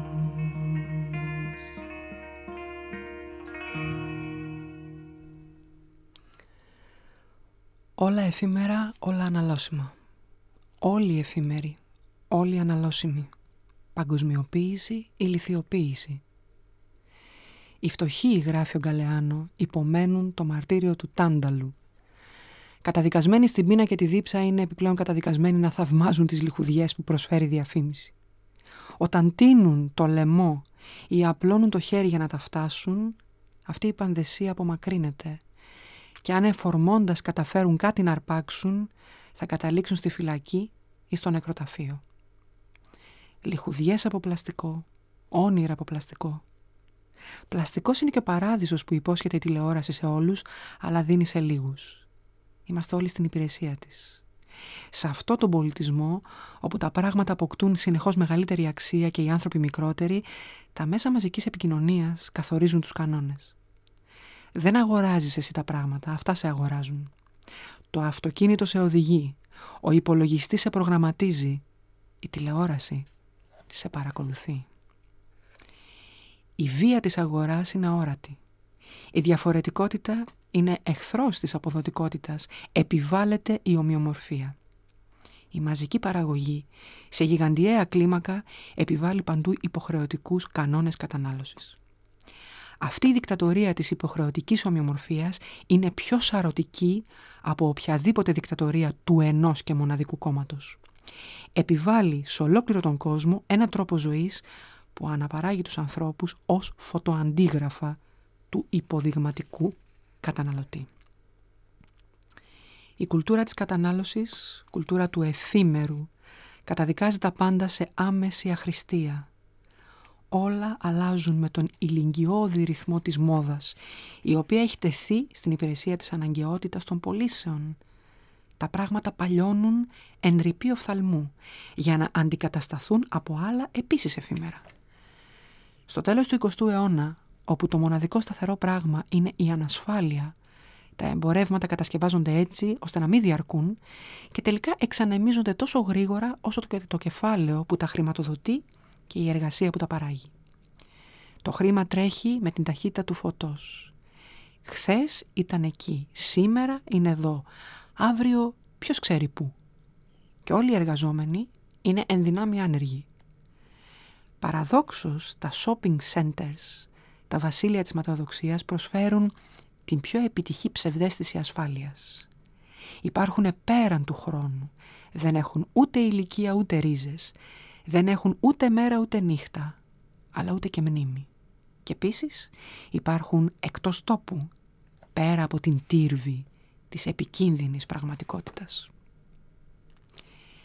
Όλα εφήμερα, όλα αναλώσιμα. Όλοι εφήμεροι, όλοι αναλώσιμοι. Παγκοσμιοποίηση, ηλιθιοποίηση. Οι φτωχοί, γράφει ο Γκαλεάνο, υπομένουν το μαρτύριο του Τάνταλου. Καταδικασμένοι στην πείνα και τη δίψα είναι επιπλέον καταδικασμένοι να θαυμάζουν τις λιχουδιές που προσφέρει η διαφήμιση. Όταν τίνουν το λαιμό ή απλώνουν το χέρι για να τα φτάσουν, αυτή η πανδεσία απομακρύνεται. Και αν εφορμώντας καταφέρουν κάτι να αρπάξουν, θα καταλήξουν στη φυλακή ή στο νεκροταφείο. Λιχουδιές από πλαστικό, όνειρα από πλαστικό. Πλαστικός είναι και ο παράδεισος που υπόσχεται η τηλεόραση σε όλους, αλλά δίνει σε λίγους. Είμαστε όλοι στην υπηρεσία της. Σε αυτό τον πολιτισμό, όπου τα πράγματα αποκτούν συνεχώς μεγαλύτερη αξία και οι άνθρωποι μικρότεροι, τα μέσα μαζικής επικοινωνίας καθορίζουν τους κανόνες. Δεν αγοράζεις εσύ τα πράγματα, αυτά σε αγοράζουν. Το αυτοκίνητο σε οδηγεί, ο υπολογιστής σε προγραμματίζει, η τηλεόραση σε παρακολουθεί. Η βία της αγοράς είναι αόρατη. Η διαφορετικότητα είναι εχθρός της αποδοτικότητας, επιβάλλεται η ομοιομορφία. Η μαζική παραγωγή σε γιγαντιαία κλίμακα επιβάλλει παντού υποχρεωτικούς κανόνες κατανάλωσης. Αυτή η δικτατορία της υποχρεωτικής ομοιομορφίας είναι πιο σαρωτική από οποιαδήποτε δικτατορία του ενός και μοναδικού κόμματος. Επιβάλλει σε ολόκληρο τον κόσμο ένα τρόπο ζωής που αναπαράγει τους ανθρώπους ως φωτοαντίγραφα του υποδειγματικού καταναλωτή. Η κουλτούρα της κατανάλωσης, κουλτούρα του εφήμερου, καταδικάζει τα πάντα σε άμεση αχρηστία. Όλα αλλάζουν με τον ηλικιώδη ρυθμό της μόδας, η οποία έχει τεθεί στην υπηρεσία της αναγκαιότητας των πωλήσεων. Τα πράγματα παλιώνουν εν ρηπή οφθαλμού, για να αντικατασταθούν από άλλα επίσης εφήμερα. Στο τέλος του εικοστού αιώνα, όπου το μοναδικό σταθερό πράγμα είναι η ανασφάλεια, τα εμπορεύματα κατασκευάζονται έτσι ώστε να μην διαρκούν και τελικά εξανεμίζονται τόσο γρήγορα όσο το κεφάλαιο που τα χρηματοδοτεί και η εργασία που τα παράγει. Το χρήμα τρέχει με την ταχύτητα του φωτός. Χθες ήταν εκεί, σήμερα είναι εδώ, αύριο ποιος ξέρει πού. Και όλοι οι εργαζόμενοι είναι εν δυνάμει άνεργοι. Παραδόξως, τα shopping centers, τα βασίλεια της ματαιοδοξίας προσφέρουν την πιο επιτυχή ψευδαίσθηση ασφάλειας. Υπάρχουν πέραν του χρόνου, δεν έχουν ούτε ηλικία ούτε ρίζες, δεν έχουν ούτε μέρα ούτε νύχτα, αλλά ούτε και μνήμη. Και επίσης υπάρχουν εκτός τόπου, πέρα από την τύρβη της επικίνδυνης πραγματικότητας.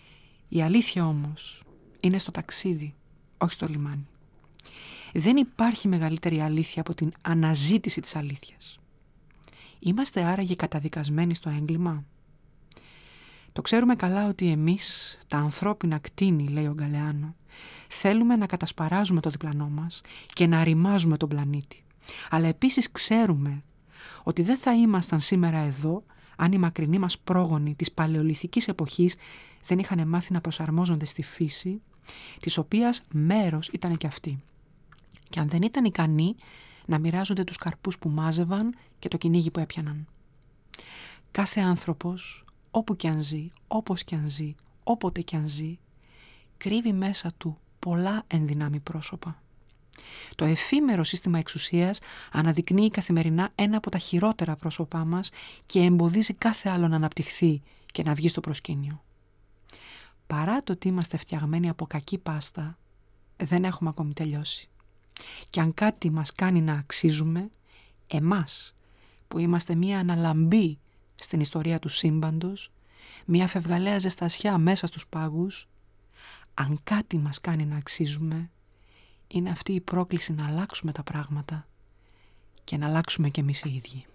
Η αλήθεια όμως είναι στο ταξίδι, όχι στο λιμάνι. Δεν υπάρχει μεγαλύτερη αλήθεια από την αναζήτηση της αλήθειας. Είμαστε άραγε καταδικασμένοι στο έγκλημα? Το ξέρουμε καλά ότι εμείς, τα ανθρώπινα κτήνη, λέει ο Γκαλεάνο, θέλουμε να κατασπαράζουμε το διπλανό μας και να ρημάζουμε τον πλανήτη. Αλλά επίσης ξέρουμε ότι δεν θα ήμασταν σήμερα εδώ αν οι μακρινοί μας πρόγονοι της παλαιολιθικής εποχής δεν είχαν μάθει να προσαρμόζονται στη φύση, της οποίας μέρος ήταν και αυτοί. Και αν δεν ήταν ικανοί να μοιράζονται τους καρπούς που μάζευαν και το κυνήγι που έπιαναν. Κάθε άνθρωπος, όπου κι αν ζει, όπως κι αν ζει, όποτε κι αν ζει, κρύβει μέσα του πολλά ενδυνάμει πρόσωπα. Το εφήμερο σύστημα εξουσίας αναδεικνύει καθημερινά ένα από τα χειρότερα πρόσωπά μας και εμποδίζει κάθε άλλο να αναπτυχθεί και να βγει στο προσκήνιο. Παρά το ότι είμαστε φτιαγμένοι από κακή πάστα, δεν έχουμε ακόμη τελειώσει. Και αν κάτι μας κάνει να αξίζουμε, εμάς που είμαστε μία αναλαμπή στην ιστορία του σύμπαντος, μία φευγαλαία ζεστασιά μέσα στους πάγους, αν κάτι μας κάνει να αξίζουμε, είναι αυτή η πρόκληση να αλλάξουμε τα πράγματα και να αλλάξουμε κι εμείς οι ίδιοι.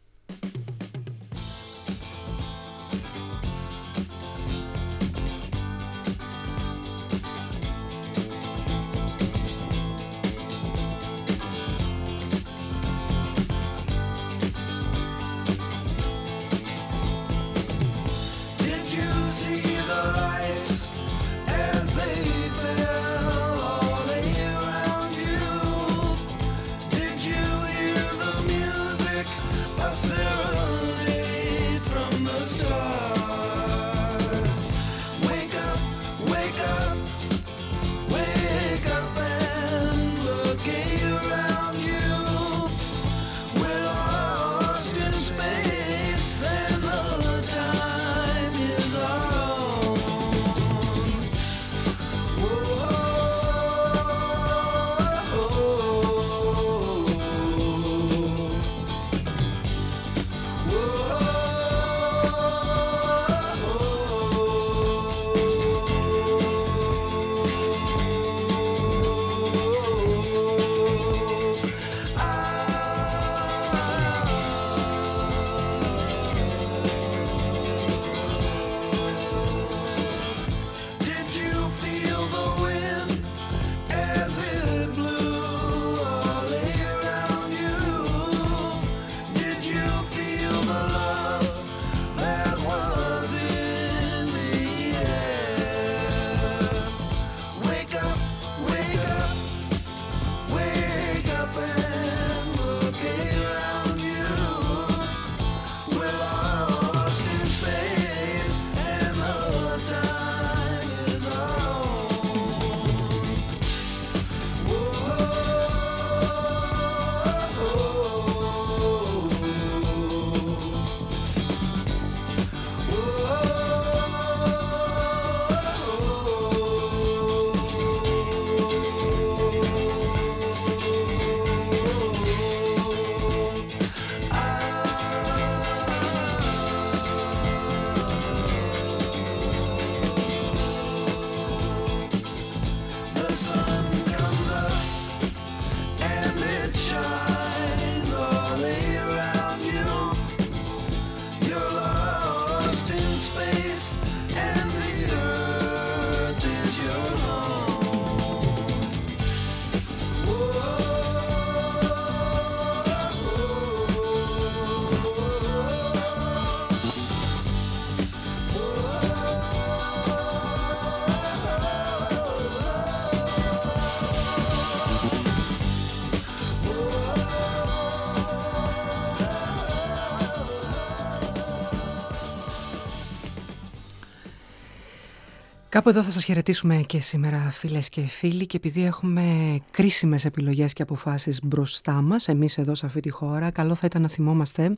Κάπου εδώ θα σας χαιρετήσουμε και σήμερα, φίλες και φίλοι, και επειδή έχουμε κρίσιμες επιλογές και αποφάσεις μπροστά μας, εμείς εδώ σε αυτή τη χώρα, καλό θα ήταν να θυμόμαστε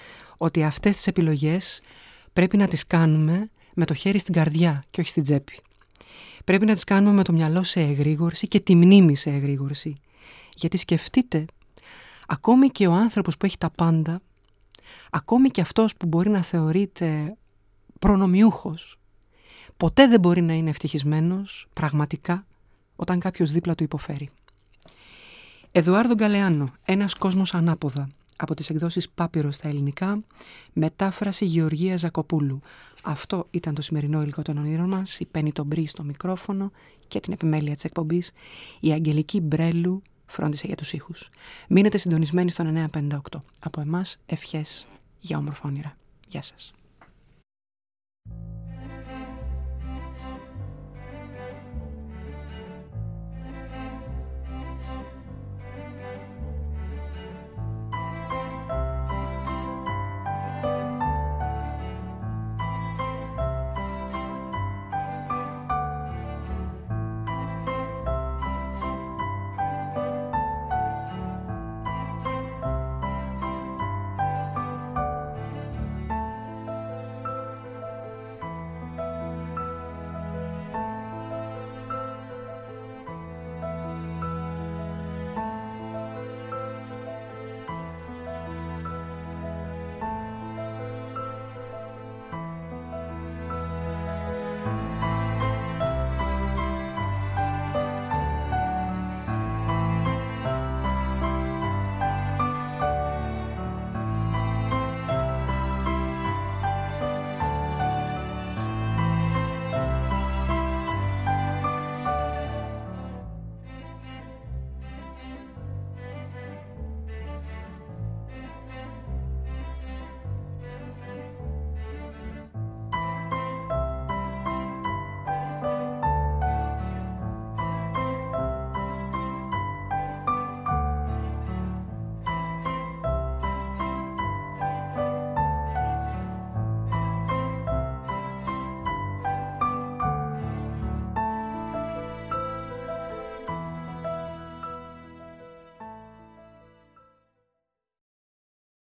ότι αυτές τις επιλογές πρέπει να τις κάνουμε με το χέρι στην καρδιά και όχι στην τσέπη. Πρέπει να τις κάνουμε με το μυαλό σε εγρήγορση και τη μνήμη σε εγρήγορση. Γιατί σκεφτείτε, ακόμη και ο άνθρωπος που έχει τα πάντα, ακόμη και αυτός που μπορεί να θεωρείται προνομιούχος, Ποτέ δεν μπορεί να είναι ευτυχισμένος, πραγματικά, όταν κάποιος δίπλα του υποφέρει. Εδουάρδο Γκαλεάνο, «Ένας κόσμος ανάποδα», από τις εκδόσεις Πάπυρο στα ελληνικά, μετάφραση Γεωργία Ζακοπούλου. Αυτό ήταν το σημερινό υλικό των ονείρων μας. Η Πέννη Τομπρή στο μικρόφωνο και την επιμέλεια της εκπομπής. Η Αγγελική Μπρέλου φρόντισε για τους ήχους. Μείνετε συντονισμένοι στον εννιά πενήντα οκτώ. Από εμάς, ευχές για όμορφα όνειρα. Γεια σας.